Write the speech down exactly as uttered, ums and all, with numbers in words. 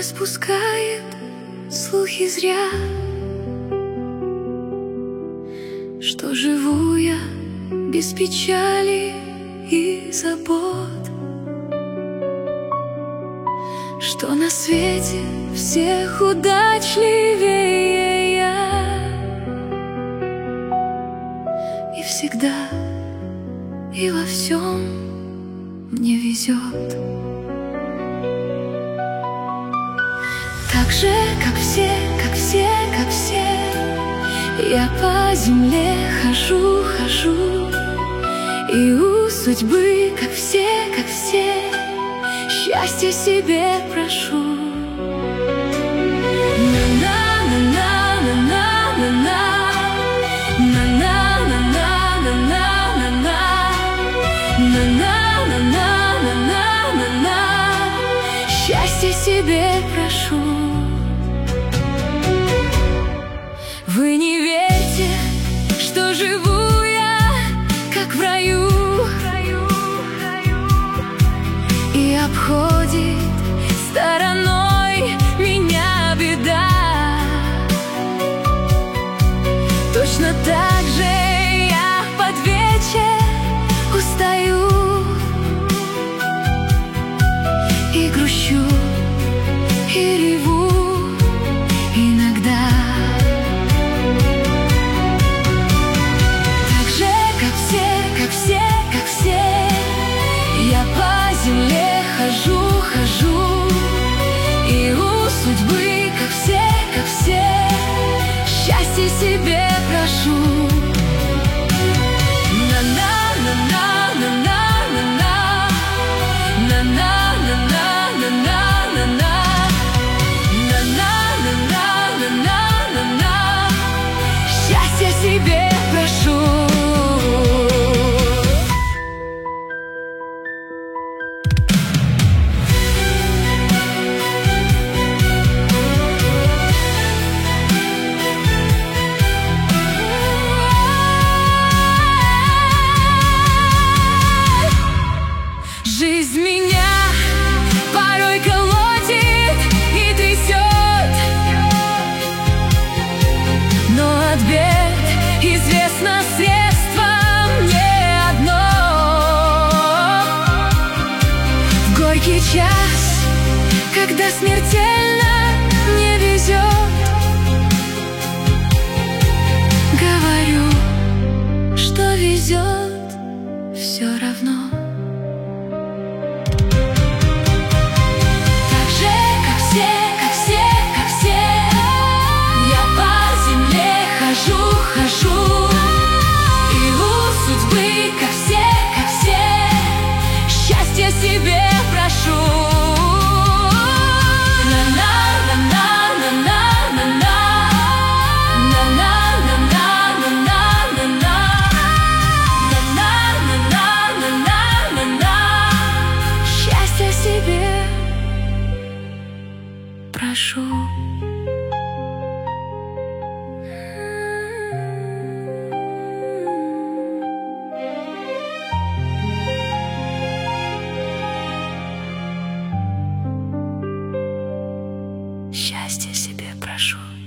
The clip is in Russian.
распускает слухи зря, что живу я без печали и забот, что на свете всех удачливее я, и всегда и во всем мне везет. Так же, как все, как все, как все, я по земле хожу, хожу, и у судьбы, как все, как все, счастья себе прошу. Счастья себе прошу. Вы не верьте, что живу я, как в раю, и обходит стороной меня беда. Точно так же я под вечер устаю и грущу, и реву иногда. Так же, как все, как все, как все, я по земле хожу, хожу, и у судьбы, как все, как все, счастья себе прошу. Счастья себе прошу. Жизнь меня порой колотит и трясет, но от бед известно средство мне одно. В горький час, когда смертельно не везет, говорю, что везет все равно. Счастья себе прошу. Счастья себе прошу. Счастья себе прошу.